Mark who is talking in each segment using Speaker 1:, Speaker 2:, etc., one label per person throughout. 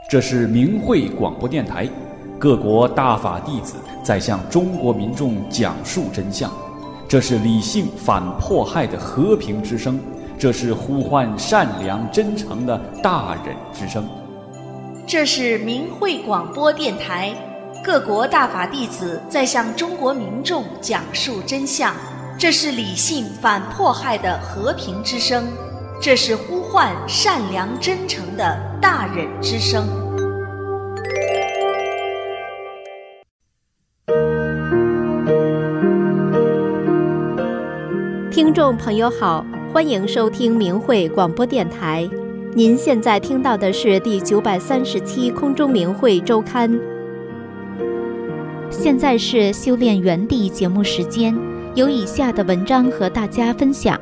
Speaker 1: 这是明慧广播电台，各国大法弟子在向中国民众讲述真相。这是理性反迫害的和平之声，这是呼唤善良真诚的大忍之声。
Speaker 2: 这是明慧广播电台，各国大法弟子在向中国民众讲述真相。这是理性反迫害的和平之声，这是呼唤善良真诚的大忍之声。
Speaker 3: 听众朋友好，欢迎收听明慧广播电台。您现在听到的是第937空中明慧周刊。现在是修炼原地节目时间，有以下的文章和大家分享。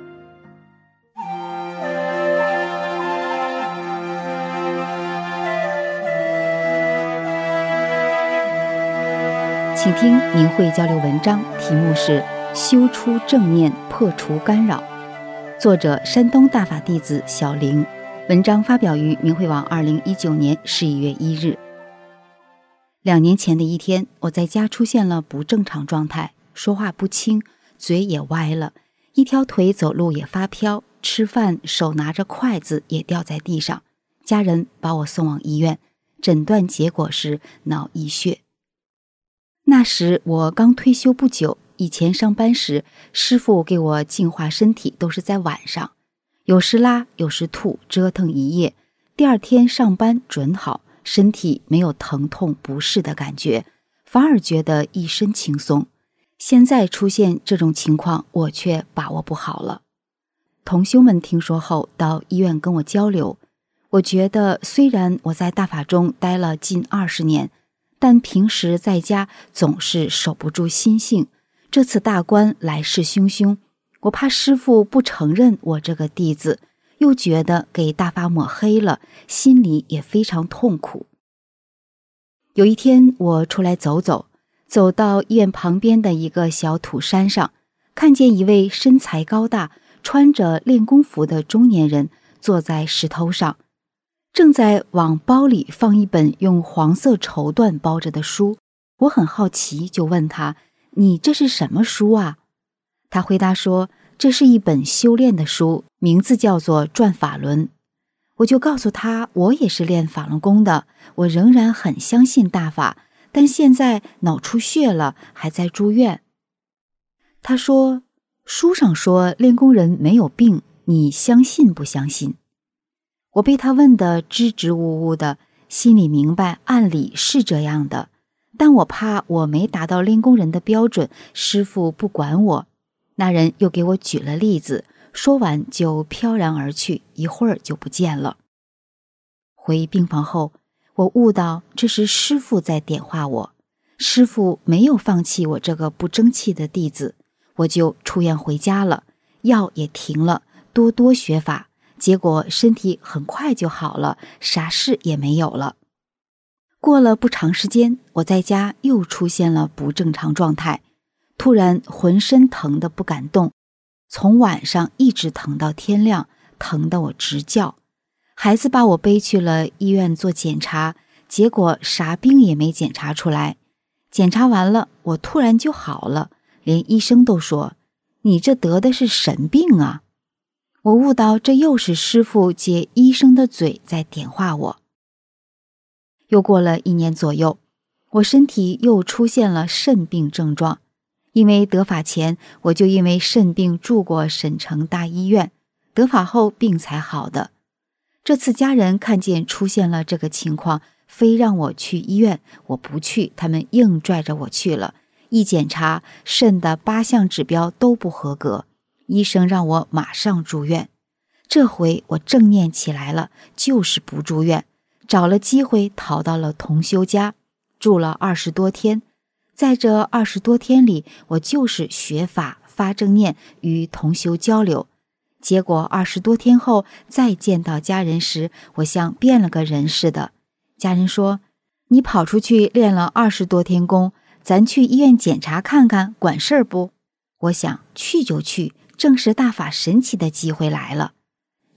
Speaker 4: 请听明慧交流文章，题目是修出正念，破除干扰，作者山东大法弟子小玲。文章发表于明慧网2019年11月1日。2年前的一天，我在家出现了不正常状态，说话不清，嘴也歪了，一条腿走路也发飘，吃饭手拿着筷子也掉在地上。家人把我送往医院，诊断结果是脑溢血。那时我刚退休不久，以前上班时，师傅给我净化身体都是在晚上，有时拉，有时吐，折腾一夜，第二天上班准好，身体没有疼痛不适的感觉，反而觉得一身轻松。现在出现这种情况，我却把握不好了。同修们听说后到医院跟我交流，我觉得虽然我在大法中待了近20年，但平时在家总是守不住心性，这次大关来势汹汹，我怕师父不承认我这个弟子，又觉得给大法抹黑了，心里也非常痛苦。有一天我出来走走，走到医院旁边的一个小土山上，看见一位身材高大，穿着练功服的中年人坐在石头上，正在往包里放一本用黄色绸缎包着的书。我很好奇，就问他：你这是什么书啊？他回答说，这是一本修炼的书，名字叫做《转法轮》。我就告诉他，我也是练法轮功的，我仍然很相信大法，但现在脑出血了，还在住院。他说，书上说练功人没有病，你相信不相信？我被他问得支支吾吾的，心里明白按理是这样的，但我怕我没达到练功人的标准，师父不管我。那人又给我举了例子，说完就飘然而去，一会儿就不见了。回病房后，我悟到这是师父在点化我，师父没有放弃我这个不争气的弟子，我就出院回家了，药也停了，多多学法，结果身体很快就好了，啥事也没有了。过了不长时间，我在家又出现了不正常状态，突然浑身疼得不敢动，从晚上一直疼到天亮，疼得我直叫。孩子把我背去了医院做检查，结果啥病也没检查出来。检查完了，我突然就好了，连医生都说，你这得的是神病啊！我悟到这又是师父借医生的嘴在点化我。又过了1年左右，我身体又出现了肾病症状，因为得法前我就因为肾病住过省城大医院，得法后病才好的。这次家人看见出现了这个情况，非让我去医院，我不去，他们硬拽着我去了。一检查，肾的8项指标都不合格，医生让我马上住院。这回我正念起来了，就是不住院，找了机会逃到了同修家，住了20多天。在这20多天里，我就是学法发正念，与同修交流。结果20多天后再见到家人时，我像变了个人似的。家人说，你跑出去练了20多天功，咱去医院检查看看，管事儿不？我想去就去，正是大法神奇的机会来了。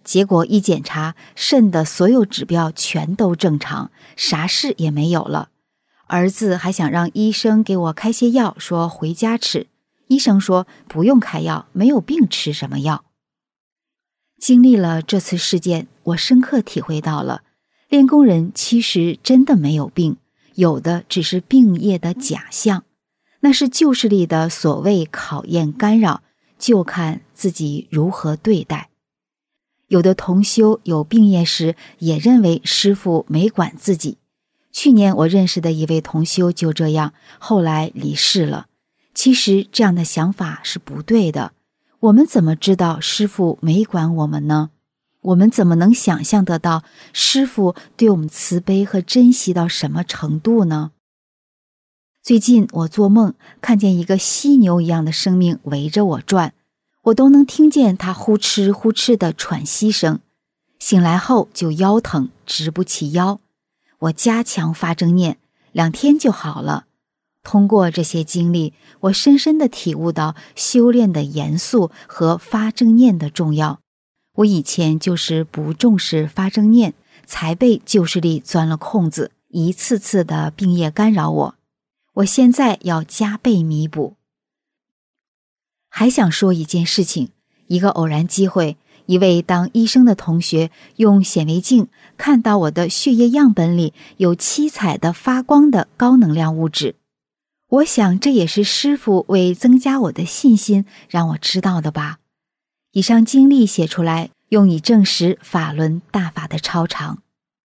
Speaker 4: 结果一检查，肾的所有指标全都正常，啥事也没有了。儿子还想让医生给我开些药，说回家吃。医生说不用开药，没有病吃什么药。经历了这次事件，我深刻体会到了，练功人其实真的没有病，有的只是病业的假象，那是旧势力的所谓考验干扰，就看自己如何对待。有的同修有病业时，也认为师父没管自己。去年我认识的一位同修就这样，后来离世了。其实这样的想法是不对的。我们怎么知道师父没管我们呢？我们怎么能想象得到师父对我们慈悲和珍惜到什么程度呢？最近我做梦看见一个犀牛一样的生命围着我转，我都能听见它呼哧呼哧的喘息声。醒来后就腰疼，直不起腰。我加强发正念，2天就好了。通过这些经历，我深深地体悟到修炼的严肃和发正念的重要。我以前就是不重视发正念，才被旧势力钻了空子，一次次的病业干扰我。我现在要加倍弥补。还想说一件事情，一个偶然机会，一位当医生的同学用显微镜看到我的血液样本里有7彩的发光的高能量物质。我想这也是师父为增加我的信心让我知道的吧。以上经历写出来，用以证实法轮大法的超常。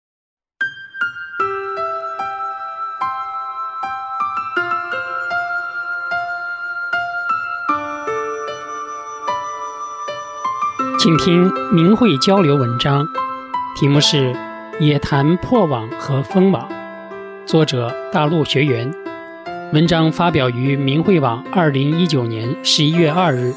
Speaker 5: 请听明慧交流文章，题目是《野谈破网和封网》，作者大陆学员。文章发表于明慧网2019年11月2日。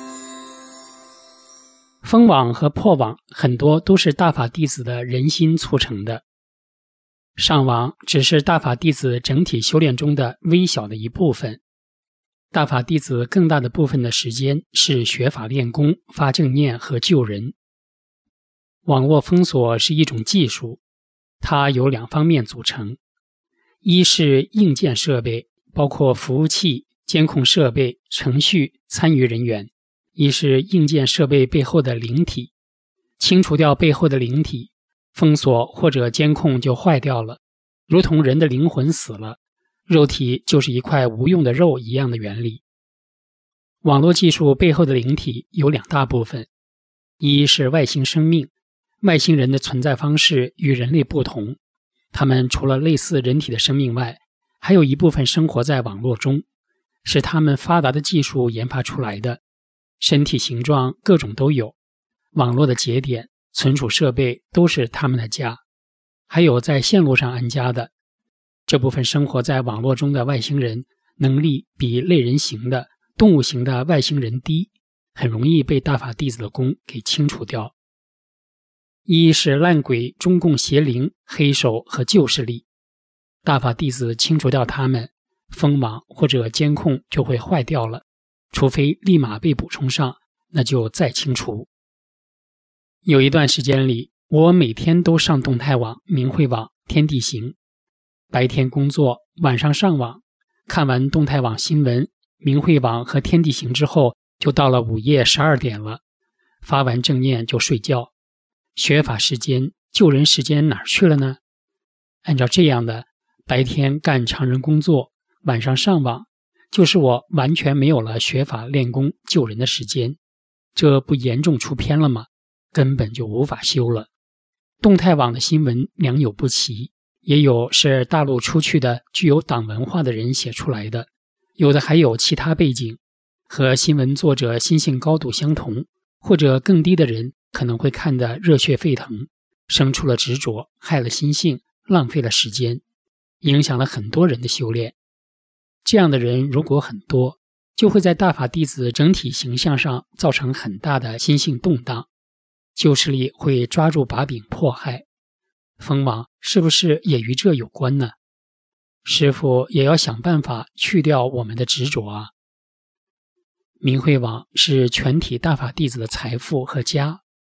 Speaker 5: 封网和破网很多都是大法弟子的人心促成的。上网只是大法弟子整体修炼中的微小的一部分。大法弟子更大的部分的时间是学法练功、发正念和救人。网络封锁是一种技术，它由2方面组成。一是硬件设备，包括服务器、监控设备、程序、参与人员；一是硬件设备背后的灵体。清除掉背后的灵体，封锁或者监控就坏掉了，如同人的灵魂死了，肉体就是一块无用的肉一样的原理。网络技术背后的灵体有2大部分，一是外星生命，外星人的存在方式与人类不同，他们除了类似人体的生命外，还有一部分生活在网络中，是他们发达的技术研发出来的，身体形状各种都有，网络的节点、存储设备都是他们的家，还有在线路上安家的。这部分生活在网络中的外星人能力比类人型的、动物型的外星人低，很容易被大法弟子的功给清除掉。一是烂鬼、中共邪灵、黑手和旧势力，大法弟子清除掉他们，封网或者监控就会坏掉了，除非立马被补充上，那就再清除。有一段时间里，我每天都上动态网、明慧网、天地行，白天工作，晚上上网，看完动态网新闻、明慧网和天地行之后，就到了午夜12点了，发完正念就睡觉。学法时间、救人时间哪儿去了呢？按照这样的，白天干常人工作，晚上上网，就是我完全没有了学法练功救人的时间，这不严重出偏了吗？根本就无法修了。动态网的新闻良莠不齐，也有是大陆出去的具有党文化的人写出来的，有的还有其他背景，和新闻作者心性高度相同，或者更低的人可能会看得热血沸腾，生出了执着，害了心性，浪费了时间，影响了很多人的修炼。这样的人如果很多，就会在大法弟子整体形象上造成很大的心性动荡，旧势力会抓住把柄迫害。封网是不是也与这有关呢？师父也要想办法去掉我们的执着啊。明慧网是全体大法弟子的财富和家，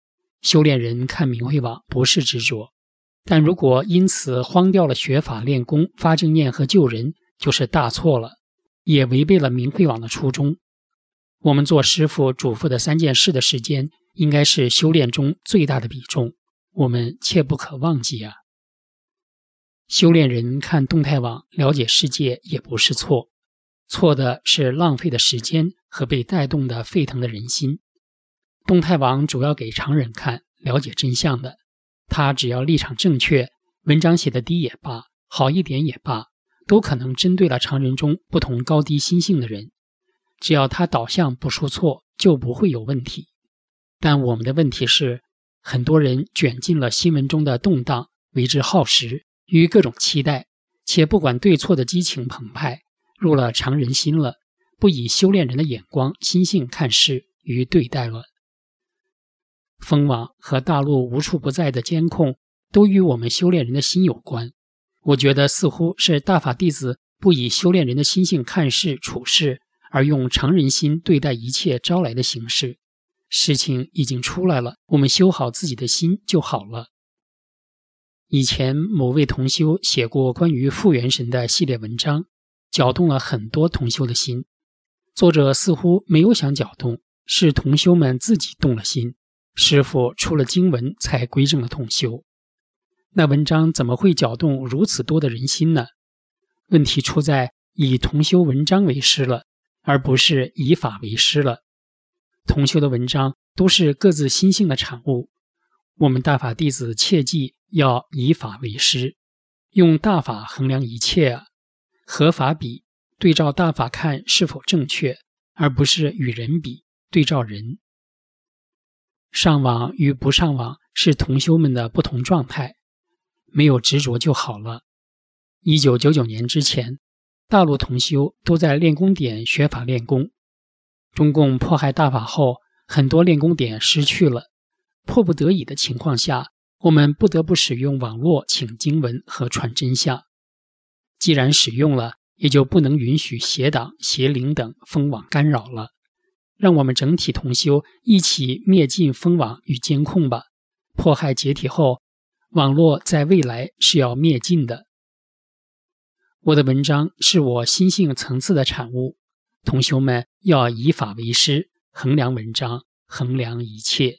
Speaker 5: 修炼人看明慧网不是执着，但如果因此荒掉了学法练功、发正念和救人，就是大错了，也违背了明慧网的初衷。我们做师父嘱咐的3件事的时间，应该是修炼中最大的比重，我们切不可忘记啊。修炼人看动态网了解世界也不是错，错的是浪费的时间和被带动的沸腾的人心。动态网主要给常人看，了解真相的，他只要立场正确，文章写得低也罢，好一点也罢，都可能针对了常人中不同高低心性的人，只要他导向不出错，就不会有问题。但我们的问题是，很多人卷进了新闻中的动荡，为之耗时，与各种期待，且不管对错的激情澎湃，入了常人心了，不以修炼人的眼光心性看事与对待了。风网和大陆无处不在的监控都与我们修炼人的心有关，我觉得似乎是大法弟子不以修炼人的心性看事处事，而用常人心对待一切招来的形式。事情已经出来了，我们修好自己的心就好了。以前某位同修写过关于复原神的系列文章，搅动了很多同修的心。作者似乎没有想搅动，是同修们自己动了心，师父出了经文才归正了同修。那文章怎么会搅动如此多的人心呢？问题出在以同修文章为师了，而不是以法为师了。同修的文章都是各自心性的产物，我们大法弟子切记要以法为师，用大法衡量一切啊，和法比，对照大法看是否正确，而不是与人比，对照人。上网与不上网是同修们的不同状态，没有执着就好了。1999年之前，大陆同修都在练功点学法练功，中共迫害大法后，很多练功点失去了，迫不得已的情况下，我们不得不使用网络请经文和传真相。既然使用了，也就不能允许邪党邪灵等封网干扰了。让我们整体同修一起灭尽封网与监控吧。迫害解体后，网络在未来是要灭尽的。我的文章是我心性层次的产物，同修们要以法为师，衡量文章，衡量一切。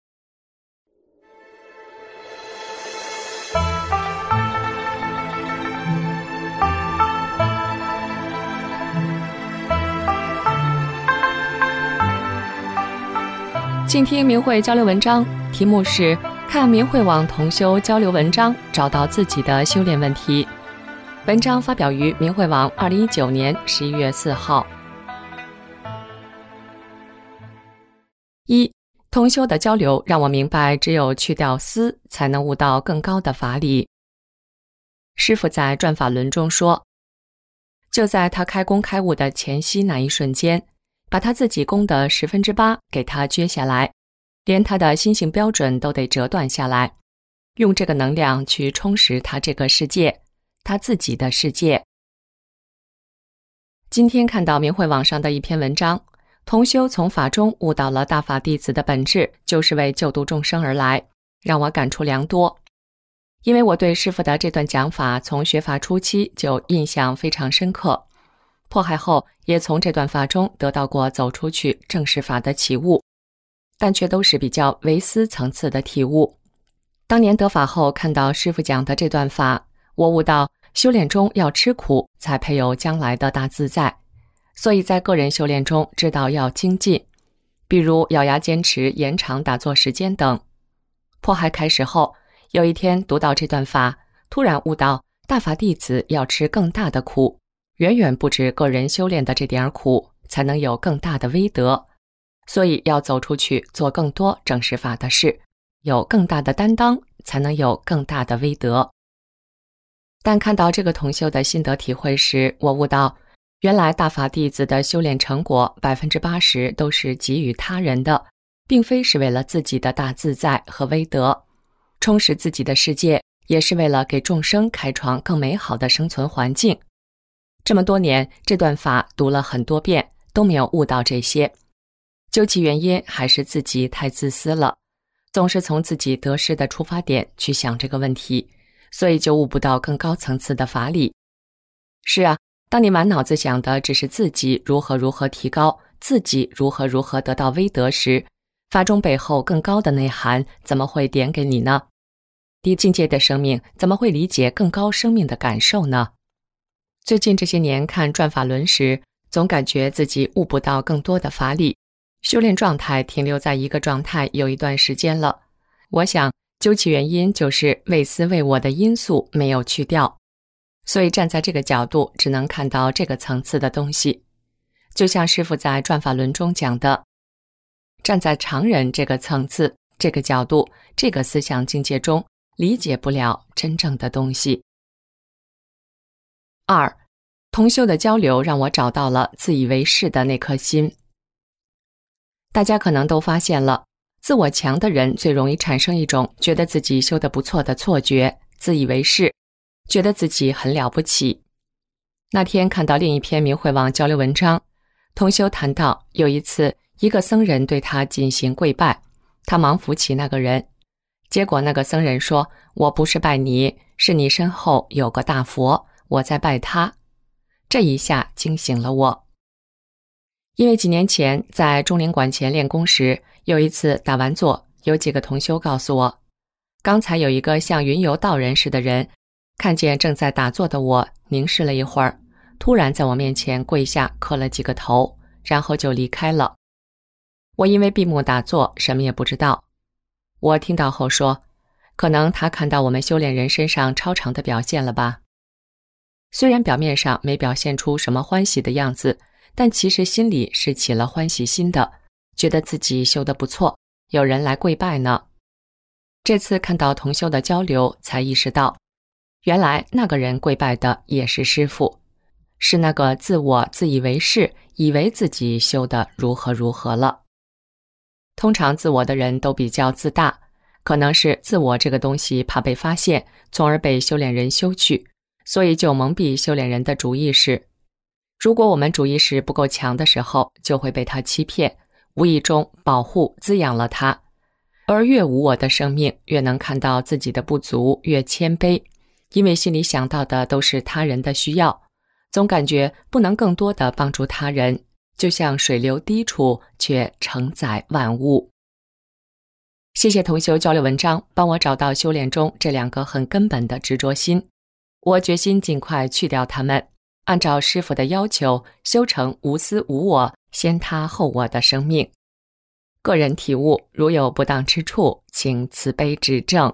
Speaker 6: 静听明慧交流文章，题目是看明慧网同修交流文章，找到自己的修炼问题。文章发表于明慧网2019年11月4号。1. 同修的交流让我明白，只有去掉私，才能悟到更高的法理。师父在转法轮中说，就在他开功开悟的前夕那一瞬间，把他自己功的8%给他撅下来，连他的心性标准都得折断下来，用这个能量去充实他这个世界，他自己的世界。今天看到明慧网上的一篇文章，同修从法中悟到了大法弟子的本质就是为救度众生而来，让我感触良多。因为我对师父的这段讲法从学法初期就印象非常深刻，迫害后也从这段法中得到过走出去正视法的启悟，但却都是比较唯思层次的体悟。当年得法后看到师父讲的这段法，我悟到修炼中要吃苦才配有将来的大自在，所以在个人修炼中知道要精进，比如咬牙坚持延长打坐时间等。迫害开始后，有一天读到这段法，突然悟到大法弟子要吃更大的苦，远远不止个人修炼的这点苦，才能有更大的威德，所以要走出去做更多正视法的事，有更大的担当，才能有更大的威德。但看到这个同修的心得体会时，我悟到原来大法弟子的修炼成果80%都是给予他人的，并非是为了自己的大自在和威德。充实自己的世界，也是为了给众生开创更美好的生存环境。这么多年，这段法读了很多遍，都没有悟到这些。究其原因，还是自己太自私了。 总是从自己得失的出发点去想这个问题，所以就悟不到更高层次的法理。是啊，当你满脑子想的只是自己如何提高，自己如何得到威德时，法中背后更高的内涵怎么会点给你呢？低境界的生命怎么会理解更高生命的感受呢？最近这些年看转法轮时，总感觉自己悟不到更多的法理，修炼状态停留在一个状态有一段时间了。我想究其原因就是为私为我的因素没有去掉，所以站在这个角度只能看到这个层次的东西。就像师父在转法轮中讲的，站在常人这个层次、这个角度、这个思想境界中，理解不了真正的东西。2. 同修的交流让我找到了自以为是的那颗心。大家可能都发现了，自我强的人最容易产生一种觉得自己修得不错的错觉，自以为是，觉得自己很了不起。那天看到另一篇明慧网交流文章，同修谈到有一次一个僧人对他进行跪拜，他忙扶起那个人，结果那个僧人说，我不是拜你，是你身后有个大佛，我在拜他。这一下惊醒了我。因为几年前在中陵馆前练功时，有一次打完坐，有几个同修告诉我，刚才有一个像云游道人似的人，看见正在打坐的我，凝视了一会儿，突然在我面前跪下磕了几个头，然后就离开了。我因为闭目打坐，什么也不知道。我听到后说，可能他看到我们修炼人身上超常的表现了吧。虽然表面上没表现出什么欢喜的样子，但其实心里是起了欢喜心的，觉得自己修得不错，有人来跪拜呢。这次看到同修的交流，才意识到，原来那个人跪拜的也是师父，是那个自我自以为是，以为自己修得如何了。通常自我的人都比较自大，可能是自我这个东西怕被发现，从而被修炼人修去，所以就蒙蔽修炼人的主意识。如果我们主意识不够强的时候，就会被他欺骗，无意中保护滋养了他。而越无我的生命，越能看到自己的不足，越谦卑，因为心里想到的都是他人的需要，总感觉不能更多的帮助他人，就像水流低处却承载万物。谢谢同修交流文章，帮我找到修炼中这两个很根本的执着心，我决心尽快去掉它们，按照师父的要求修成无私无我，先他后我的生命。个人体悟，如有不当之处，请慈悲指正。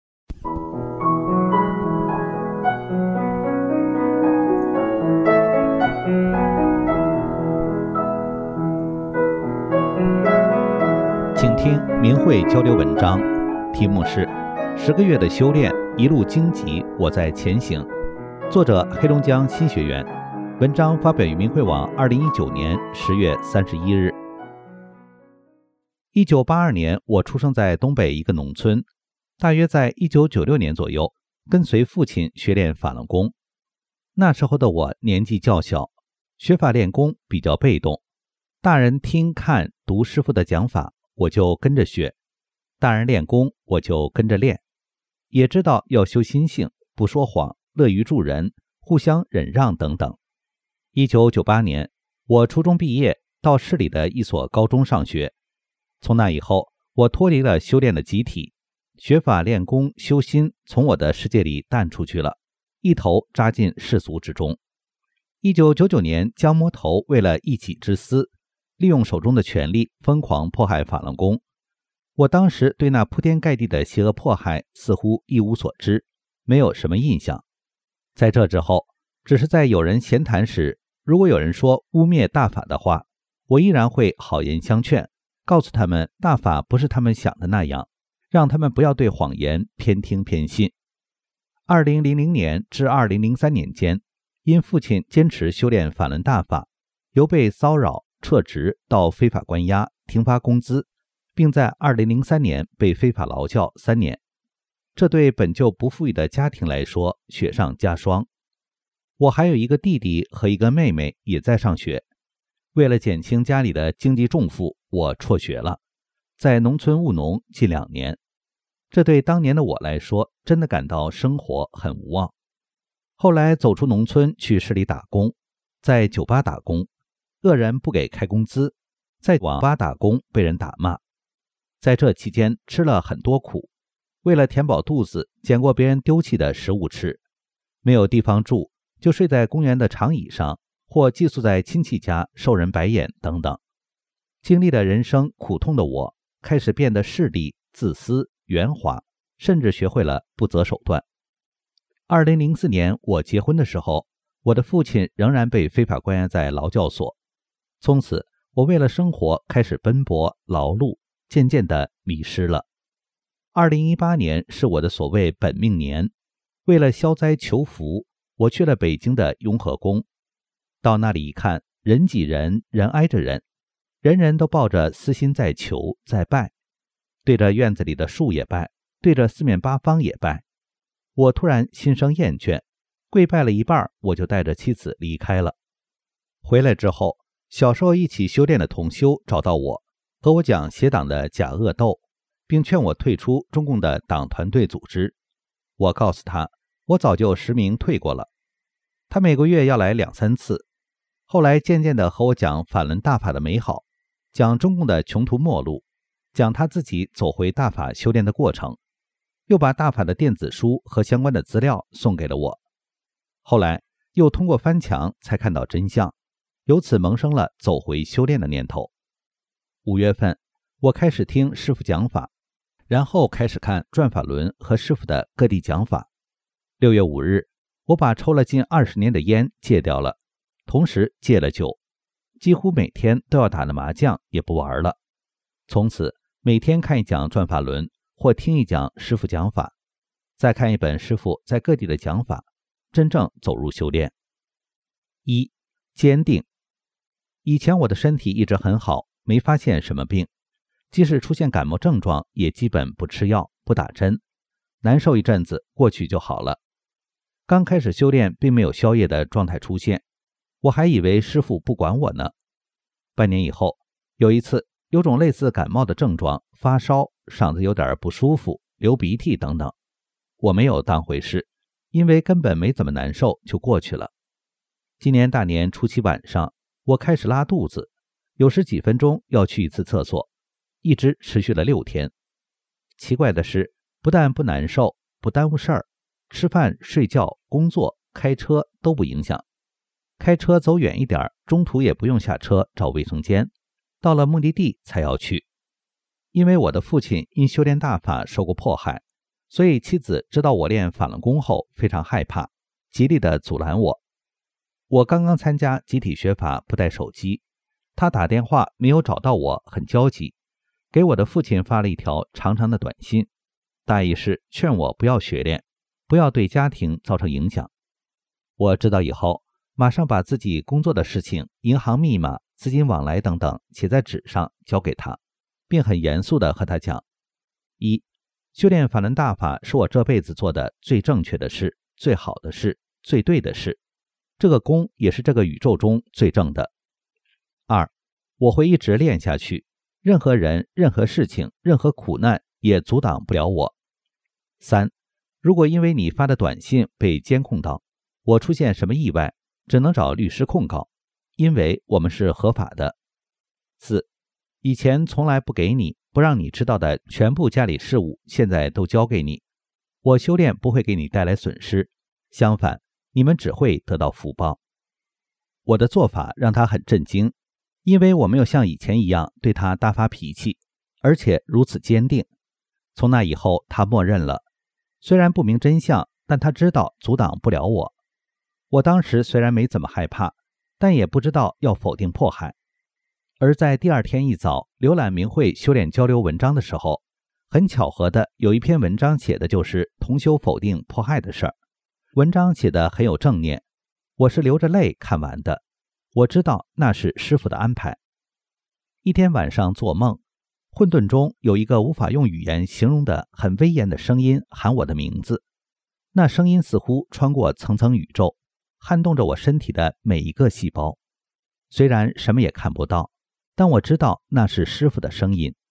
Speaker 7: 请听明慧交流文章，题目是10个月的修炼，一路荆棘，我在前行。作者黑龙江新学员，文章发表于明慧网2019年10月31日。1982年，我出生在东北一个农村，大约在1996年左右，跟随父亲学练法轮功。那时候的我年纪较小，学法练功比较被动，大人听看读师父的讲法，我就跟着学，大人练功我就跟着练，也知道要修心性，不说谎，乐于助人，互相忍让等等。1998年，我初中毕业，到市里的一所高中上学。从那以后，我脱离了修炼的集体，学法练功修心从我的世界里淡出去了，一头扎进世俗之中。1999年，江摸头为了一己之私，利用手中的权力疯狂迫害法轮功。我当时对那铺天盖地的邪恶迫害似乎一无所知，没有什么印象。在这之后，只是在有人闲谈时，如果有人说污蔑大法的话，我依然会好言相劝，告诉他们大法不是他们想的那样，让他们不要对谎言偏听偏信。2000年至2003年间，因父亲坚持修炼法轮大法，由被骚扰、撤职到非法关押、停发工资，并在2003年被非法劳教3年。这对本就不富裕的家庭来说雪上加霜。我还有一个弟弟和一个妹妹也在上学，为了减轻家里的经济重负，我辍学了， 在农村务农近2年，这对当年的我来说，真的感到生活很无望。后来走出农村去市里打工，在酒吧打工，恶人不给开工资，在网吧打工被人打骂。在这期间吃了很多苦，为了填饱肚子，捡过别人丢弃的食物吃，没有地方住，就睡在公园的长椅上，或寄宿在亲戚家受人白眼等等。经历了人生苦痛的我，开始变得势利、自私、圆滑，甚至学会了不择手段。2004年我结婚的时候，我的父亲仍然被非法关押在劳教所。从此，我为了生活开始奔波劳碌，渐渐地迷失了。2018年是我的所谓本命年，为了消灾求福，我去了北京的雍和宫。到那里一看，人挤人，人挨着人，人人都抱着私心在求在拜，对着院子里的树也拜，对着四面八方也拜。我突然心生厌倦，跪拜了一半，我就带着妻子离开了。回来之后，小时候一起修炼的同修找到我，和我讲邪党的假恶斗，并劝我退出中共的党团队组织。我告诉他，我早就实名退过了。他每个月要来2、3次，后来渐渐地和我讲法轮大法的美好，讲中共的穷途末路，讲他自己走回大法修炼的过程，又把大法的电子书和相关的资料送给了我。后来又通过翻墙才看到真相，由此萌生了走回修炼的念头。5月份，我开始听师父讲法，然后开始看转法轮和师父的各地讲法。6月5日，我把抽了近20年的烟戒掉了，同时戒了酒，几乎每天都要打的麻将也不玩了。从此每天看一讲转法轮，或听一讲师父讲法，再看一本师父在各地的讲法，真正走入修炼。1. 坚定。以前我的身体一直很好，没发现什么病，即使出现感冒症状也基本不吃药不打针，难受一阵子过去就好了。刚开始修炼并没有宵夜的状态出现，我还以为师父不管我呢。半年以后，有一次有种类似感冒的症状，发烧，嗓子有点不舒服，流鼻涕等等，我没有当回事，因为根本没怎么难受就过去了。今年大年初7晚上，我开始拉肚子，有时几分钟要去一次厕所，一直持续了6天。奇怪的是，不但不难受，不耽误事儿，吃饭、睡觉、工作、开车都不影响。开车走远一点，中途也不用下车找卫生间，到了目的地才要去。因为我的父亲因修炼大法受过迫害，所以妻子知道我练法轮功后非常害怕，极力地阻拦我。我刚刚参加集体学法，不带手机，他打电话没有找到我，很焦急，给我的父亲发了一条长长的短信，大意是劝我不要学练，不要对家庭造成影响。我知道以后，马上把自己工作的事情、银行密码、资金往来等等写在纸上交给他，并很严肃地和他讲：1. 修炼法轮大法是我这辈子做的最正确的事、最好的事、最对的事，这个功也是这个宇宙中最正的。2. 我会一直练下去，任何人、任何事情、任何苦难也阻挡不了我。3. 如果因为你发的短信被监控到，我出现什么意外，只能找律师控告，因为我们是合法的。4. 以前从来不给你、不让你知道的全部家里事务，现在都交给你。我修炼不会给你带来损失，相反，你们只会得到福报。我的做法让他很震惊，因为我没有像以前一样对他大发脾气，而且如此坚定。从那以后，他默认了，虽然不明真相，但他知道阻挡不了我。我当时虽然没怎么害怕，但也不知道要否定迫害。而在第2天一早浏览明慧修炼交流文章的时候，很巧合的有一篇文章写的就是同修否定迫害的事儿。文章写得很有正念，我是流着泪看完的。我知道那是师父的安排。一天晚上做梦，混沌中有一个无法用语言形容的很威严的声音喊我的名字，那声音似乎穿过层层宇宙，撼动着我身体的每一个细胞。虽然什么也看不到，但我知道那是师父的声音。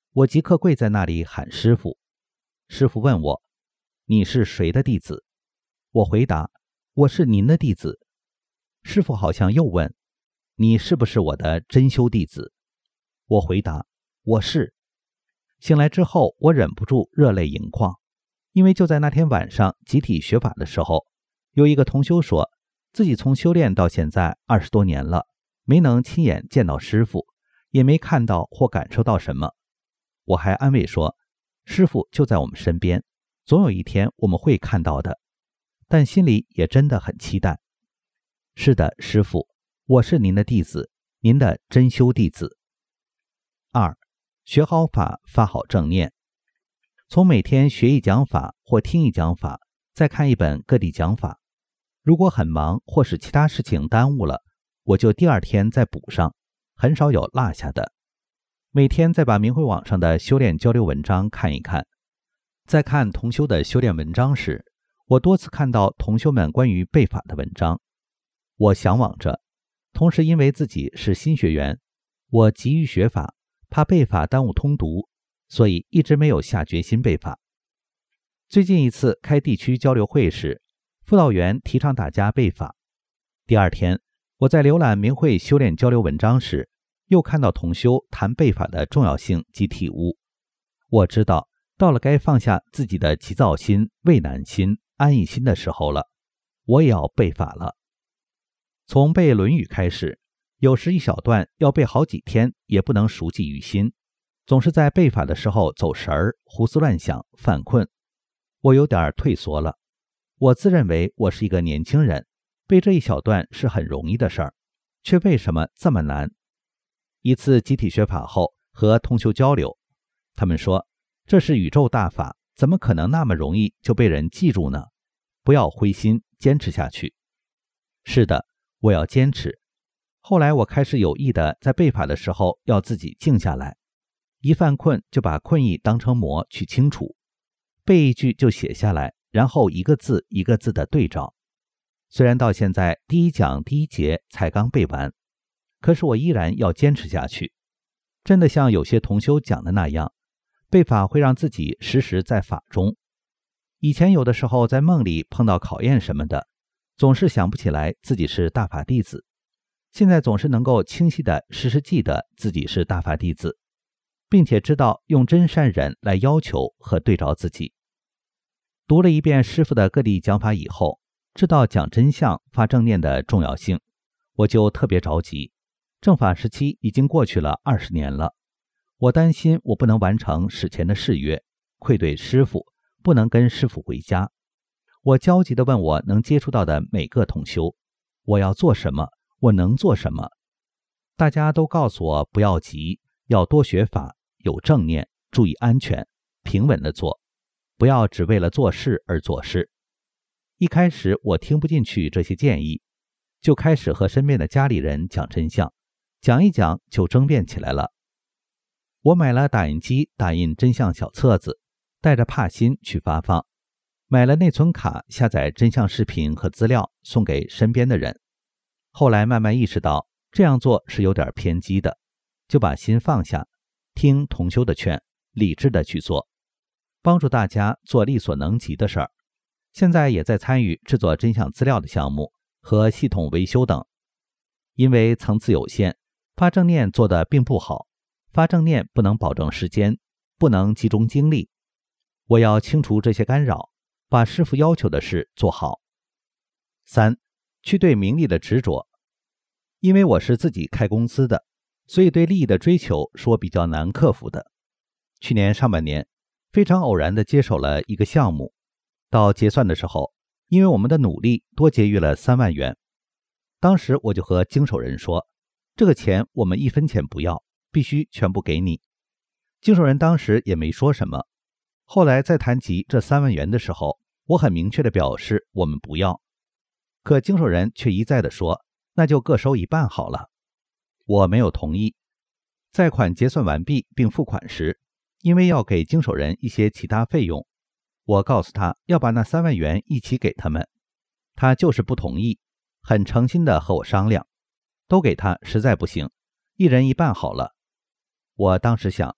Speaker 7: 我即刻跪在那里喊师父。师父问我：你是谁的弟子？我回答：我是您的弟子。师父好像又问：你是不是我的真修弟子？我回答：我是。醒来之后，我忍不住热泪盈眶，因为就在那天晚上集体学法的时候，有一个同修说自己从修炼到现在20多年了，没能亲眼见到师父，也没看到或感受到什么。我还安慰说，师父就在我们身边，总有一天我们会看到的，但心里也真的很期待。是的，师父，我是您的弟子，您的真修弟子。2. 学好法，发好正念。从每天学一讲法或听一讲法，再看一本各地讲法，如果很忙或是其他事情耽误了，我就第2天再补上，很少有落下的。每天再把明慧网上的修炼交流文章看一看。在看同修的修炼文章时，我多次看到同修们关于背法的文章，我向往着，同时因为自己是新学员，我急于学法，怕背法耽误通读，所以一直没有下决心背法。最近一次开地区交流会时，辅导员提倡大家背法。第2天，我在浏览明慧修炼交流文章时，又看到同修谈背法的重要性及体悟。我知道到了该放下自己的急躁心、畏难心、安逸心的时候了，我也要背法了。从背《论语》开始，有时一小段要背好几天也不能熟记于心，总是在背法的时候走神儿、胡思乱想、犯困。我有点退缩了。我自认为我是一个年轻人，背这一小段是很容易的事儿，却为什么这么难？一次集体学法后和同修交流，他们说这是宇宙大法，怎么可能那么容易就被人记住呢？不要灰心，坚持下去。是的，我要坚持。后来我开始有意的在背法的时候要自己静下来，一犯困就把困意当成魔去清除，背一句就写下来，然后一个字一个字的对照。虽然到现在第1讲第1节才刚背完，可是我依然要坚持下去。真的像有些同修讲的那样，背法会让自己时时在法中。以前有的时候在梦里碰到考验什么的，总是想不起来自己是大法弟子，现在总是能够清晰的时时记得自己是大法弟子，并且知道用真善忍来要求和对照自己。读了一遍师父的各地讲法以后，知道讲真相、发正念的重要性，我就特别着急。正法时期已经过去了20年了，我担心我不能完成史前的誓约，愧对师父，不能跟师父回家。我焦急地问我能接触到的每个同修，我要做什么？我能做什么？大家都告诉我不要急，要多学法，有正念，注意安全，平稳地做，不要只为了做事而做事。一开始我听不进去这些建议，就开始和身边的家里人讲真相，讲一讲就争辩起来了。我买了打印机打印真相小册子，带着帕心去发放，买了内存卡下载真相视频和资料送给身边的人。后来慢慢意识到这样做是有点偏激的，就把心放下，听同修的劝，理智的去做，帮助大家做力所能及的事儿。现在也在参与制作真相资料的项目和系统维修等。因为层次有限，发正念做得并不好，发正念不能保证时间，不能集中精力。我要清除这些干扰，把师父要求的事做好。3. 去对名利的执着。因为我是自己开公司的，所以对利益的追求是我比较难克服的。去年上半年，非常偶然地接手了一个项目，到结算的时候，因为我们的努力多节约了3万元。当时我就和经手人说，这个钱我们1分钱不要，必须全部给你。经手人当时也没说什么。后来在谈及这3万元的时候，我很明确地表示我们不要。可经手人却一再地说，那就各收1半好了。我没有同意。在款结算完毕并付款时，因为要给经手人一些其他费用，我告诉他要把那3万元一起给他们，他就是不同意，很诚心地和我商量，都给他实在不行，1人1半好了。我当时想，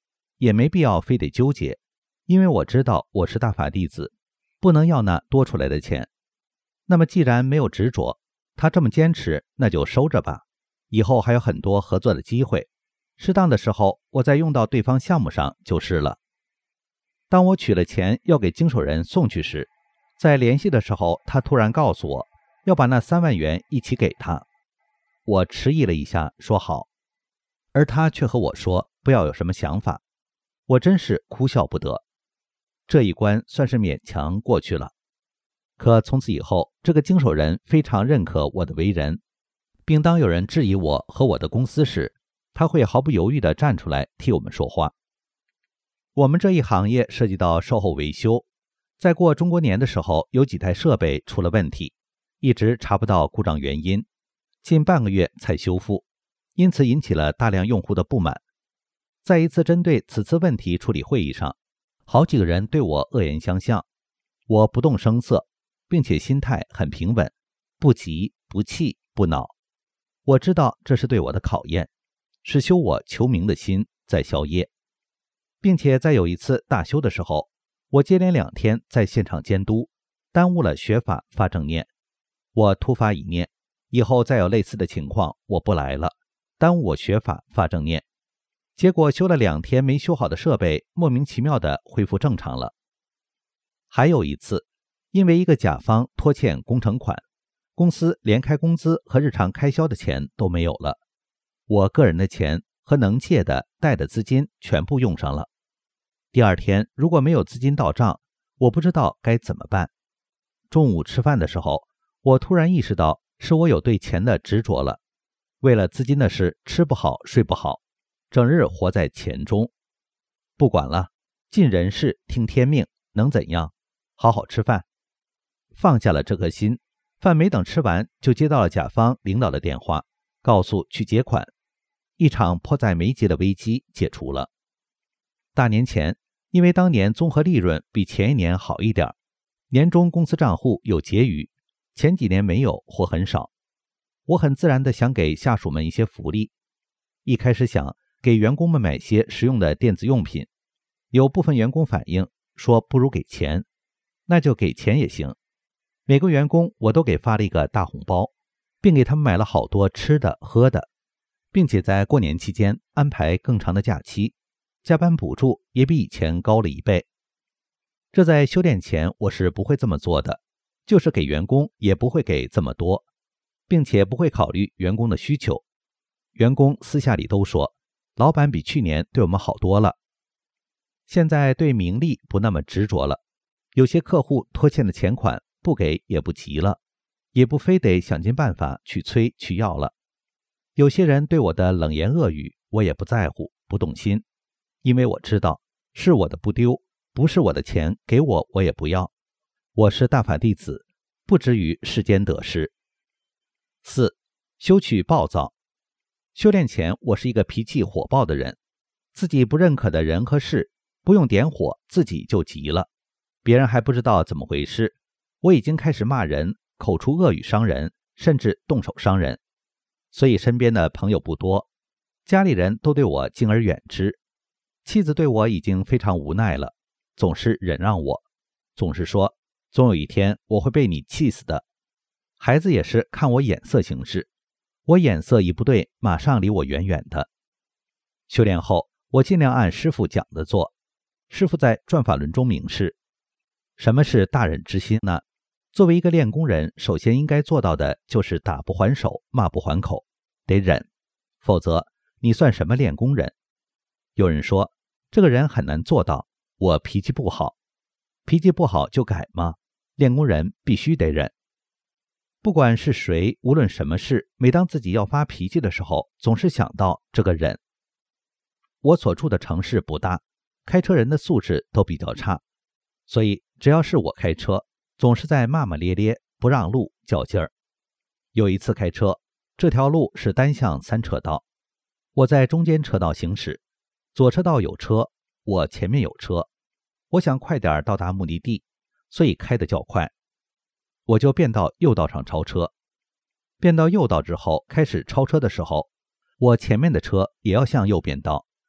Speaker 7: 也没必要非得纠结，因为我知道我是大法弟子，不能要那多出来的钱。那么既然没有执着，他这么坚持，那就收着吧，以后还有很多合作的机会，适当的时候我再用到对方项目上就是了。当我取了钱要给经手人送去时，在联系的时候，他突然告诉我要把那3万元一起给他。我迟疑了一下，说好，而他却和我说不要有什么想法。我真是哭笑不得，这一关算是勉强过去了。可从此以后，这个经手人非常认可我的为人，并当有人质疑我和我的公司时，他会毫不犹豫地站出来替我们说话。我们这一行业涉及到售后维修，在过中国年的时候，有几台设备出了问题，一直查不到故障原因，近半个月才修复，因此引起了大量用户的不满。在一次针对此次问题处理会议上，好几个人对我恶言相向，我不动声色，并且心态很平稳，不急不气不恼。我知道这是对我的考验，是修我求名的心在消业。并且在有一次大修的时候，我接连2天在现场监督，耽误了学法发正念。我突发一念，以后再有类似的情况我不来了，耽误我学法发正念。结果修了2天没修好的设备莫名其妙地恢复正常了。还有一次，因为一个甲方拖欠工程款，公司连开工资和日常开销的钱都没有了，我个人的钱和能借的贷的资金全部用上了。第2天如果没有资金到账，我不知道该怎么办。中午吃饭的时候，我突然意识到是我有对钱的执着了，为了资金的事吃不好睡不好，整日活在钱中。不管了，尽人事听天命，能怎样？好好吃饭。放下了这颗心，饭没等吃完就接到了甲方领导的电话，告诉去结款。一场迫在眉睫的危机解除了。大年前，因为当年综合利润比前一年好一点，年终公司账户有结余，前几年没有或很少。我很自然地想给下属们一些福利，一开始想给员工们买些实用的电子用品，有部分员工反映说不如给钱，那就给钱也行。每个员工我都给发了一个大红包，并给他们买了好多吃的喝的，并且在过年期间安排更长的假期，加班补助也比以前高了1倍。这在修炼前我是不会这么做的，就是给员工也不会给这么多，并且不会考虑员工的需求。员工私下里都说，老板比去年对我们好多了。现在对名利不那么执着了，有些客户拖欠的钱款不给也不急了，也不非得想尽办法去催去要了。有些人对我的冷言恶语，我也不在乎，不动心，因为我知道是我的不丢，不是我的钱给我也不要。我是大法弟子，不止于世间得失。4. 修去暴躁。修炼前我是一个脾气火爆的人，自己不认可的人和事，不用点火自己就急了，别人还不知道怎么回事，我已经开始骂人，口出恶语伤人，甚至动手伤人。所以身边的朋友不多，家里人都对我敬而远之。妻子对我已经非常无奈了，总是忍让我，总是说总有一天我会被你气死的。孩子也是看我眼色行事，我眼色一不对，马上离我远远的。修炼后，我尽量按师父讲的做。师父在《转法轮》中明示，什么是大忍之心呢？作为一个练功人，首先应该做到的就是打不还手，骂不还口，得忍，否则你算什么练功人？有人说这个人很难做到，我脾气不好。脾气不好就改吗？练功人必须得忍。不管是谁，无论什么事，每当自己要发脾气的时候，总是想到这个忍。我所住的城市不大，开车人的素质都比较差，所以只要是我开车，总是在骂骂咧咧，不让路，较劲儿。有一次开车，这条路是单向3车道，我在中间车道行驶，左车道有车，我前面有车，我想快点到达目的地，所以开得较快。我就变到右道上超车，变到右道之后，开始超车的时候，我前面的车也要向右变道，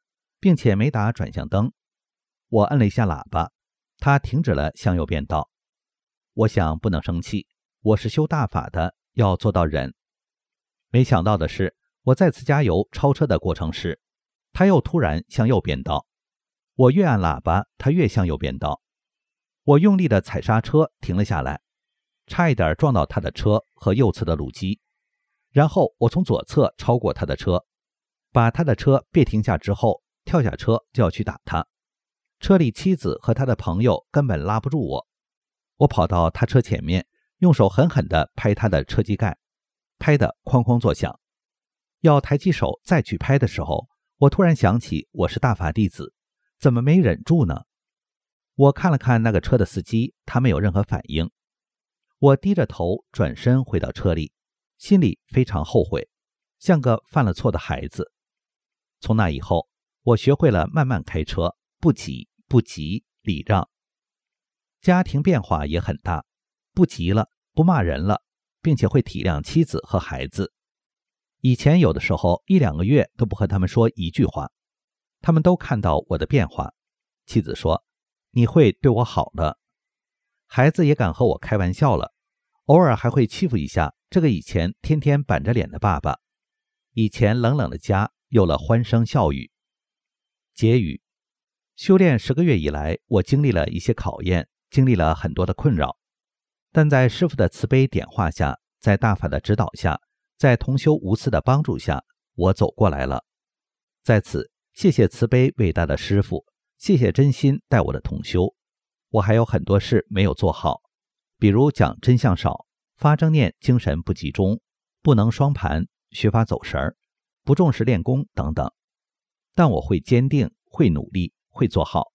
Speaker 7: 并且没打转向灯。我摁了一下喇叭，他停止了向右变道。我想不能生气，我是修大法的，要做到忍。没想到的是，我再次加油超车的过程时，他又突然向右变道。我越按喇叭，他越向右变道。我用力地踩刹车，停了下来，差一点撞到他的车和右侧的路基。然后我从左侧超过他的车，把他的车别停下之后，跳下车就要去打他。车里妻子和他的朋友根本拉不住我。我跑到他车前面，用手狠狠地拍他的车机盖，拍得哐哐作响。要抬起手再去拍的时候，我突然想起我是大法弟子，怎么没忍住呢？我看了看那个车的司机，他没有任何反应。我低着头转身回到车里，心里非常后悔，像个犯了错的孩子。从那以后，我学会了慢慢开车，不急不急，礼让。家庭变化也很大，不急了，不骂人了，并且会体谅妻子和孩子。以前有的时候1-2个月都不和他们说一句话，他们都看到我的变化。妻子说：“你会对我好的。”孩子也敢和我开玩笑了，偶尔还会欺负一下这个以前天天板着脸的爸爸。以前冷冷的家有了欢声笑语。结语：修炼10个月以来，我经历了一些考验，经历了很多的困扰，但在师父的慈悲点化下，在大法的指导下，在同修无私的帮助下，我走过来了。在此，谢谢慈悲伟大的师父，谢谢真心带我的同修。我还有很多事没有做好，比如讲真相少，发正念精神不集中，不能双盘，学法走神，不重视练功等等。但我会坚定，会努力，会做好。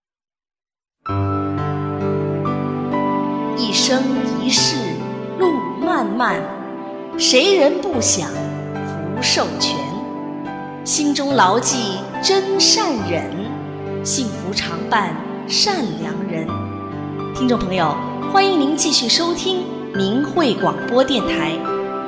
Speaker 2: 一生一世路漫漫，谁人不想福寿全？心中牢记真善忍，幸福常伴善良人。听众朋友，欢迎您继续收听明慧广播电台。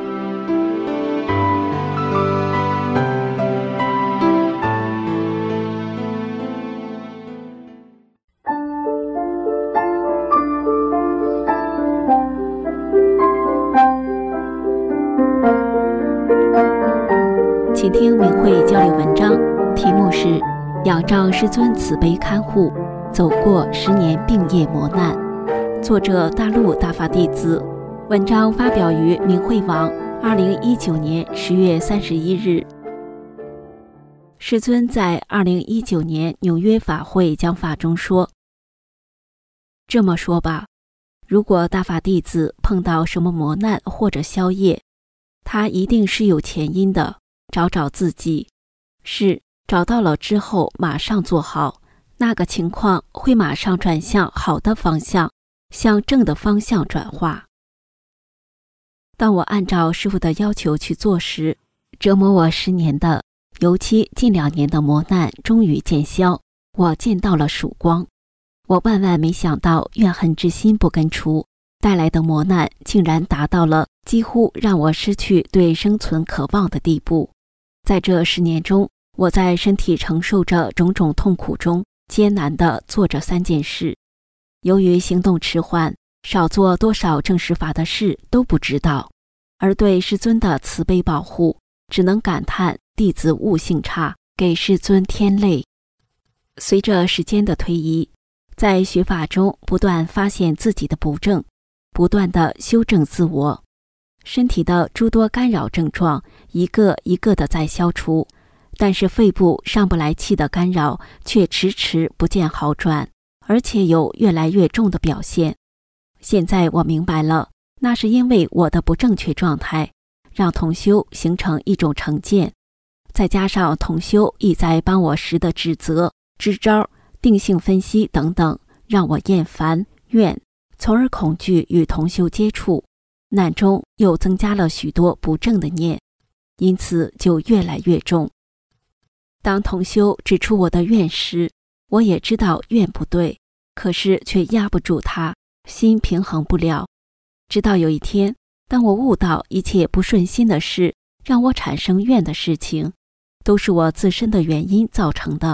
Speaker 3: 请听明慧交流文章，题目是仰仗师尊慈悲看护，走过10年病业磨难，作者大陆大法弟子。文章发表于明慧网2019年10月31日。师尊在2019年纽约法会讲法中说：这么说吧，如果大法弟子碰到什么磨难或者消业，他一定是有前因的，找自己，是找到了之后马上做好，那个情况会马上转向好的方向，向正的方向转化。当我按照师父的要求去做时，折磨我10年的，尤其近2年的磨难终于见消，我见到了曙光。我万万没想到怨恨之心不根除，带来的磨难竟然达到了几乎让我失去对生存渴望的地步。在这10年中，我在身体承受着种种痛苦中，艰难地做着3件事。由于行动迟缓，少做多少正实法的事都不知道，而对师尊的慈悲保护，只能感叹弟子悟性差，给师尊添累。随着时间的推移，在学法中不断发现自己的不正，不断地修正自我，身体的诸多干扰症状一个一个地在消除，但是肺部上不来气的干扰却迟迟不见好转，而且有越来越重的表现。现在我明白了，那是因为我的不正确状态，让同修形成一种成见，再加上同修意在帮我时的指责、支招、定性分析等等，让我厌烦、怨，从而恐惧与同修接触，难中又增加了许多不正的念，因此就越来越重。当同修指出我的怨时，我也知道怨不对，可是却压不住它，心平衡不了。直到有一天，当我悟到一切不顺心的事，让我产生怨的事情，都是我自身的原因造成的，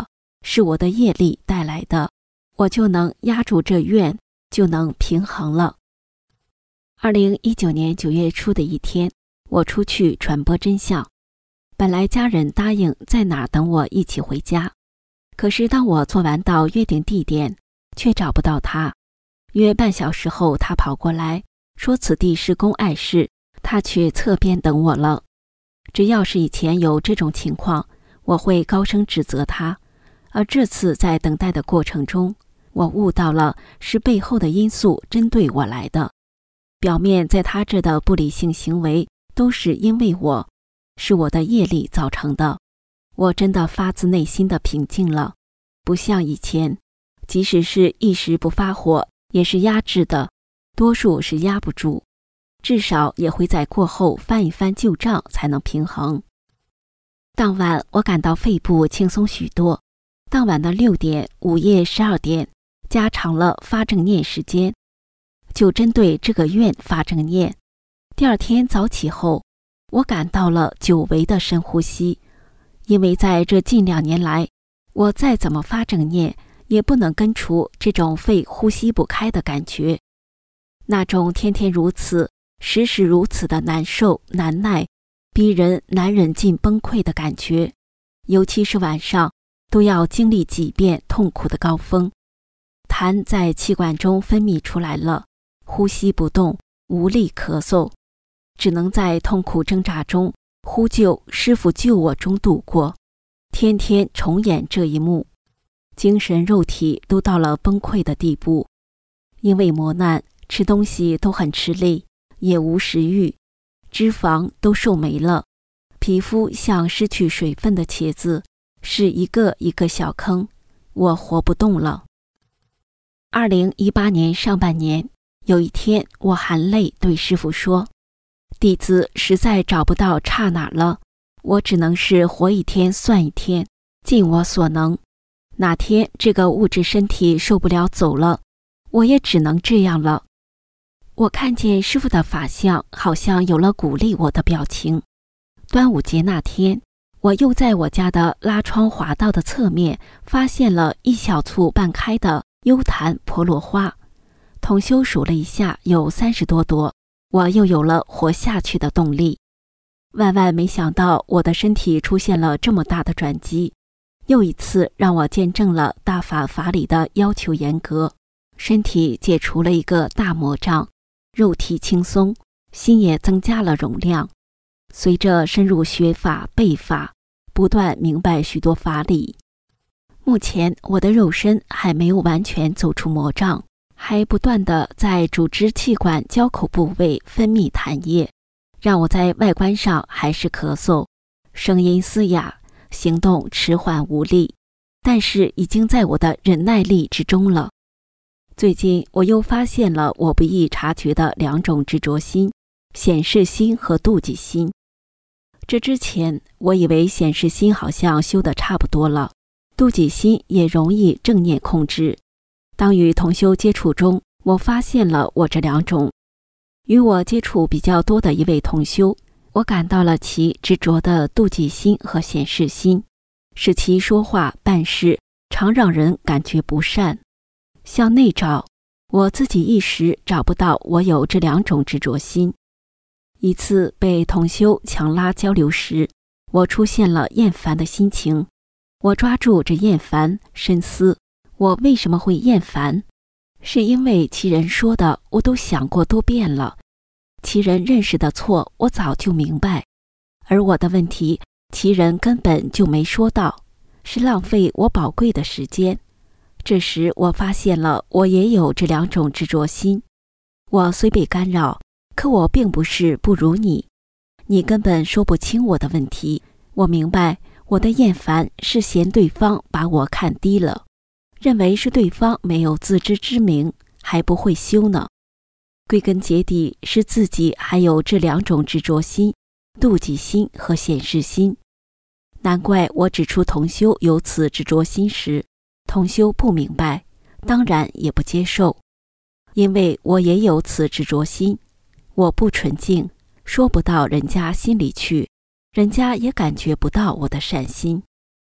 Speaker 3: 是我的业力带来的，我就能压住这怨，就能平衡了。2019年9月初的一天，我出去传播真相。本来家人答应在哪等我一起回家，可是当我做完到约定地点，却找不到他。约半小时后，他跑过来说此地施工碍事，他去侧边等我了。只要是以前有这种情况，我会高声指责他，而这次在等待的过程中，我悟到了是背后的因素针对我来的。表面在他这的不理性行为都是因为我，是我的业力造成的。我真的发自内心的平静了，不像以前，即使是一时不发火，也是压制的，多数是压不住，至少也会在过后翻一翻旧账才能平衡。当晚我感到肺部轻松许多，当晚的6点、午夜12点加长了发正念时间，就针对这个愿发正念。第二天早起后，我感到了久违的深呼吸，因为在这近2年来，我再怎么发正念，也不能根除这种肺呼吸不开的感觉。那种天天如此、时时如此的难受难耐，逼人难忍尽崩溃的感觉，尤其是晚上都要经历几遍痛苦的高峰。痰在气管中分泌出来了，呼吸不动，无力咳嗽，只能在痛苦挣扎中呼救师父救我中度过，天天重演这一幕，精神肉体都到了崩溃的地步。因为磨难，吃东西都很吃力，也无食欲，脂肪都瘦没了，皮肤像失去水分的茄子，是一个一个小坑，我活不动了。2018年上半年，有一天我含泪对师父说，弟子实在找不到差哪了，我只能是活一天算一天，尽我所能。哪天这个物质身体受不了走了，我也只能这样了。我看见师父的法相好像有了鼓励我的表情。端午节那天，我又在我家的拉窗滑道的侧面发现了一小簇半开的幽檀婆罗花，同修数了一下，有30多朵，我又有了活下去的动力。万万没想到我的身体出现了这么大的转机，又一次让我见证了大法法理的要求严格，身体解除了一个大魔障，肉体轻松，心也增加了容量。随着深入学法背法，不断明白许多法理。目前我的肉身还没有完全走出魔障，还不断地在主支气管交口部位分泌痰液，让我在外观上还是咳嗽，声音嘶哑，行动迟缓无力，但是已经在我的忍耐力之中了。最近我又发现了我不易察觉的2种执着心，显示心和妒忌心。这之前我以为显示心好像修得差不多了，妒忌心也容易正念控制。当与同修接触中，我发现了我这2种。与我接触比较多的一位同修，我感到了其执着的妒忌心和显示心，使其说话办事常让人感觉不善。向内找，我自己一时找不到我有这2种执着心。一次被同修强拉交流时，我出现了厌烦的心情。我抓住这厌烦，深思，我为什么会厌烦？是因为其人说的我都想过多遍了，其人认识的错我早就明白，而我的问题其人根本就没说到，是浪费我宝贵的时间。这时我发现了我也有这2种执着心。我虽被干扰，可我并不是不如你，你根本说不清我的问题。我明白我的厌烦是嫌对方把我看低了，认为是对方没有自知之明，还不会修呢。归根结底是自己还有这2种执着心，妒忌心和显示心。难怪我指出同修有此执着心时，同修不明白，当然也不接受。因为我也有此执着心，我不纯净，说不到人家心里去，人家也感觉不到我的善心。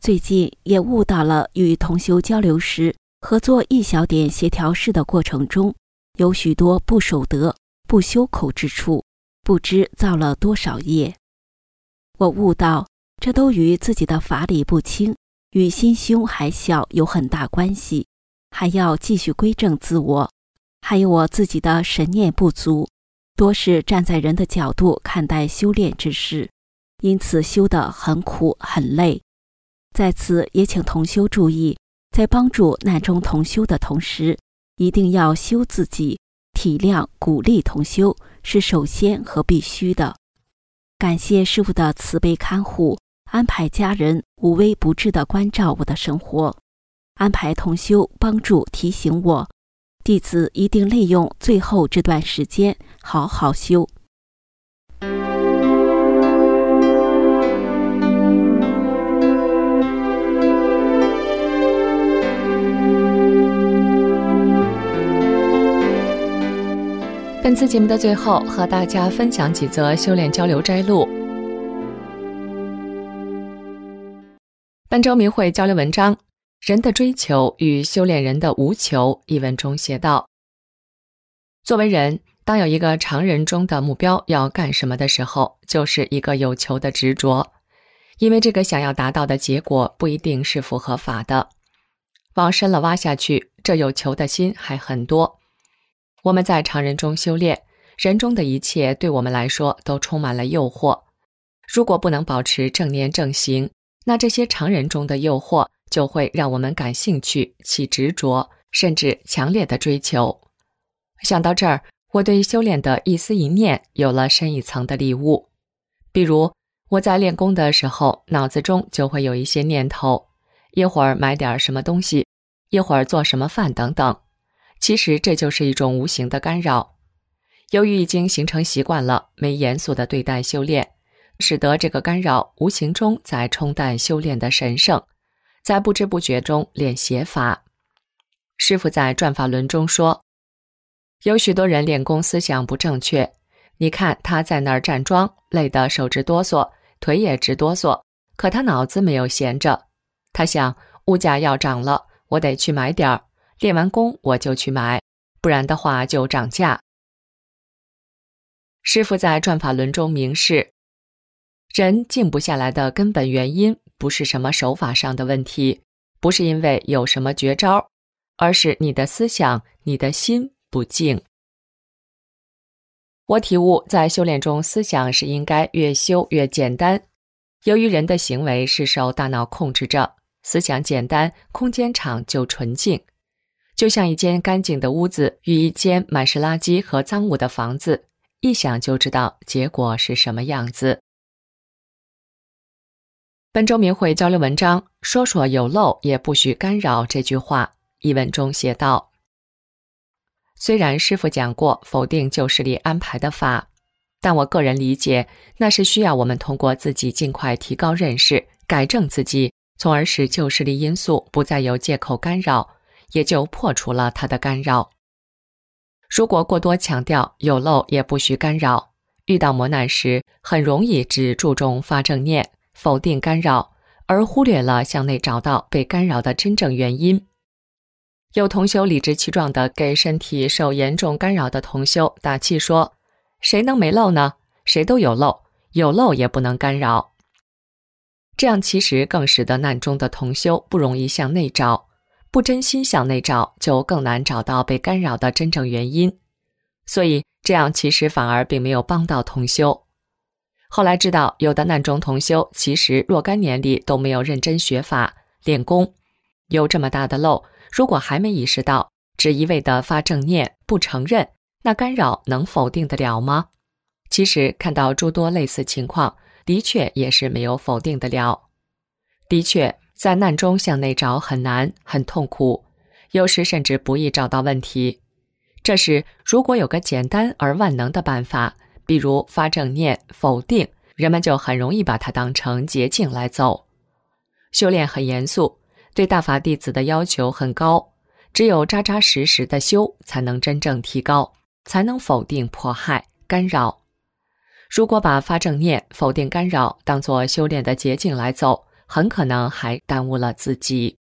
Speaker 3: 最近也悟到了与同修交流时，合作一小点协调事的过程中，有许多不守德、不修口之处，不知造了多少业。我悟到，这都与自己的法理不清，与心胸还小有很大关系，还要继续归正自我。还有我自己的神念不足，多是站在人的角度看待修炼之事，因此修得很苦很累。在此也请同修注意，在帮助难中同修的同时，一定要修自己，体谅鼓励同修是首先和必须的。感谢师父的慈悲看护，安排家人无微不至地关照我的生活，安排同修帮助提醒我，弟子一定利用最后这段时间好好修。
Speaker 6: 本次节目的最后，和大家分享几则修炼交流摘录。本周明慧交流文章《人的追求与修炼人的无求》一文中写道：作为人，当有一个常人中的目标要干什么的时候，就是一个有求的执着，因为这个想要达到的结果不一定是符合法的。往深了挖下去，这有求的心还很多。我们在常人中修炼，人中的一切对我们来说都充满了诱惑。如果不能保持正念正行，那这些常人中的诱惑就会让我们感兴趣、起执着，甚至强烈的追求。想到这儿，我对修炼的一思一念有了深一层的领悟。比如，我在练功的时候，脑子中就会有一些念头，一会儿买点什么东西，一会儿做什么饭等等。其实这就是一种无形的干扰。由于已经形成习惯了，没严肃地对待修炼，使得这个干扰无形中在冲淡修炼的神圣，在不知不觉中练邪法。师父在转法轮中说，有许多人练功思想不正确，你看他在那儿站桩，累得手直哆嗦，腿也直哆嗦，可他脑子没有闲着。他想，物价要涨了，我得去买点儿，练完功我就去买，不然的话就涨价。师父在转法轮中明示，人静不下来的根本原因不是什么手法上的问题，不是因为有什么绝招，而是你的思想、你的心不静。我体悟，在修炼中，思想是应该越修越简单。由于人的行为是受大脑控制着，思想简单，空间场就纯净。就像一间干净的屋子与一间满是垃圾和脏物的房子，一想就知道结果是什么样子。本周明慧交流文章，说说有漏也不许干扰这句话，一文中写道，虽然师父讲过否定旧势力安排的法，但我个人理解，那是需要我们通过自己尽快提高认识，改正自己，从而使旧势力因素不再有借口干扰，也就破除了它的干扰。如果过多强调有漏也不许干扰，遇到磨难时很容易只注重发正念，否定干扰，而忽略了向内找到被干扰的真正原因。有同修理直气壮地给身体受严重干扰的同修打气说，谁能没漏呢？谁都有漏，有漏也不能干扰。这样其实更使得难中的同修不容易向内找，不真心向内找，就更难找到被干扰的真正原因。所以这样其实反而并没有帮到同修。后来知道，有的难中同修其实若干年里都没有认真学法练功，有这么大的漏，如果还没意识到，只一味地发正念不承认，那干扰能否定得了吗？其实看到诸多类似情况，的确也是没有否定得了。的确，在难中向内找很难，很痛苦，有时甚至不易找到问题。这时如果有个简单而万能的办法，比如发正念否定，人们就很容易把它当成捷径来走。修炼很严肃，对大法弟子的要求很高，只有扎扎实实的修，才能真正提高，才能否定迫害干扰。如果把发正念否定干扰当作修炼的捷径来走， 很可能还耽误了自己。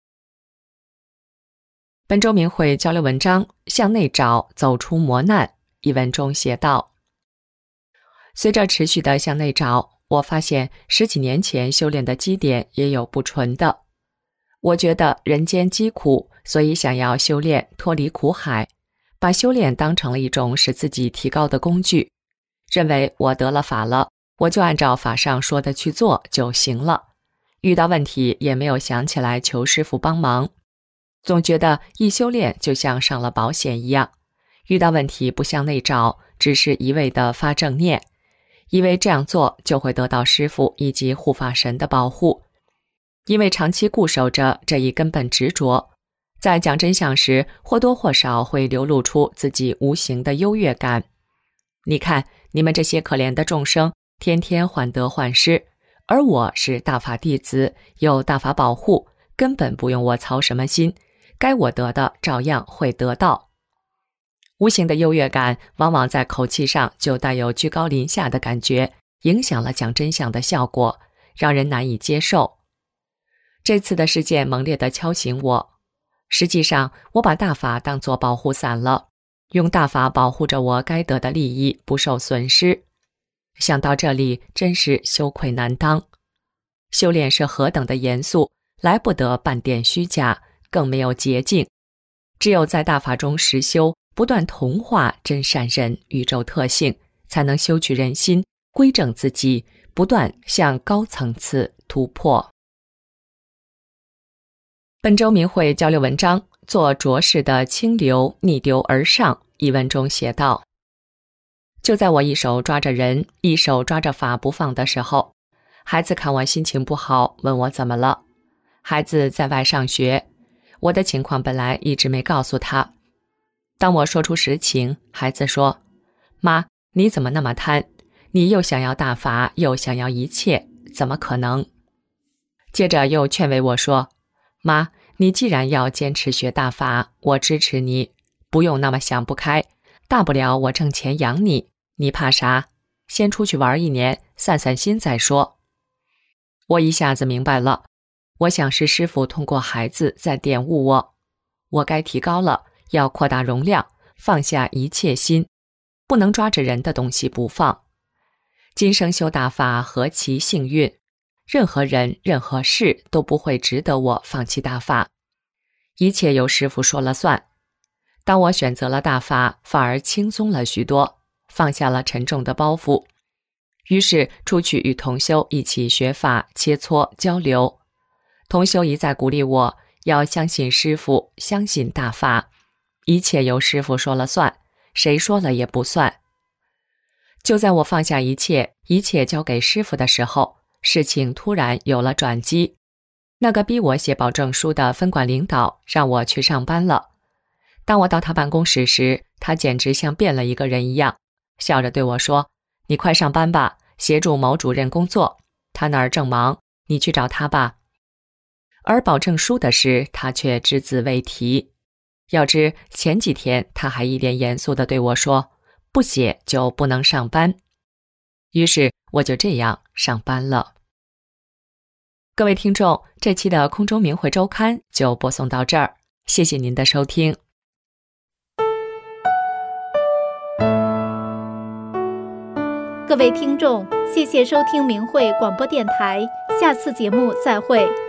Speaker 6: 本周明慧交流文章《向内找，走出磨难》一文中写道：随着持续的向内找，我发现10几年前修炼的基点也有不纯的。我觉得人间疾苦，所以想要修炼脱离苦海，把修炼当成了一种使自己提高的工具，认为我得了法了，我就按照法上说的去做就行了，遇到问题也没有想起来求师父帮忙，总觉得一修炼就像上了保险一样，遇到问题不向内找，只是一味的发正念，以为这样做就会得到师父以及护法神的保护。因为长期固守着这一根本执着，在讲真相时或多或少会流露出自己无形的优越感。你看，你们这些可怜的众生天天患得患失，而我是大法弟子，有大法保护，根本不用我操什么心，该我得的照样会得到。无形的优越感往往在口气上就带有居高临下的感觉，影响了讲真相的效果，让人难以接受。这次的事件猛烈地敲醒我，实际上我把大法当作保护伞了，用大法保护着我该得的利益不受损失。想到这里，真是羞愧难当。修炼是何等的严肃，来不得半点虚假，更没有捷径。只有在大法中实修，不断同化真善人宇宙特性，才能修取人心，归正自己，不断向高层次突破。本周明慧交流文章《做浊事的清流逆流而上》一文中写道：就在我一手抓着人，一手抓着法不放的时候，孩子看我心情不好，问我怎么了。孩子在外上学，我的情况本来一直没告诉他。当我说出实情，孩子说：妈，你怎么那么贪？你又想要大法，又想要一切，怎么可能？接着又劝慰我说：妈，你既然要坚持学大法，我支持你，不用那么想不开，大不了我挣钱养你，你怕啥？先出去玩1年，散散心再说。我一下子明白了，我想是师父通过孩子在点悟我，我该提高了，要扩大容量，放下一切心，不能抓着人的东西不放。今生修大法何其幸运，任何人任何事都不会值得我放弃大法，一切由师父说了算。当我选择了大法，反而轻松了许多，放下了沉重的包袱。于是出去与同修一起学法切磋交流，同修一再鼓励我要相信师父，相信大法，一切由师父说了算，谁说了也不算。就在我放下一切，一切交给师父的时候，事情突然有了转机。那个逼我写保证书的分管领导让我去上班了。当我到他办公室时，他简直像变了一个人一样，笑着对我说：你快上班吧，协助某主任工作，他那儿正忙，你去找他吧。而保证书的事，他却只字未提。要知前几天他还一脸严肃地对我说，不写就不能上班。于是我就这样上班了。各位听众，这期的空中明慧周刊就播送到这儿，谢谢您的收听。
Speaker 8: 各位听众，谢谢收听明慧广播电台，下次节目再会。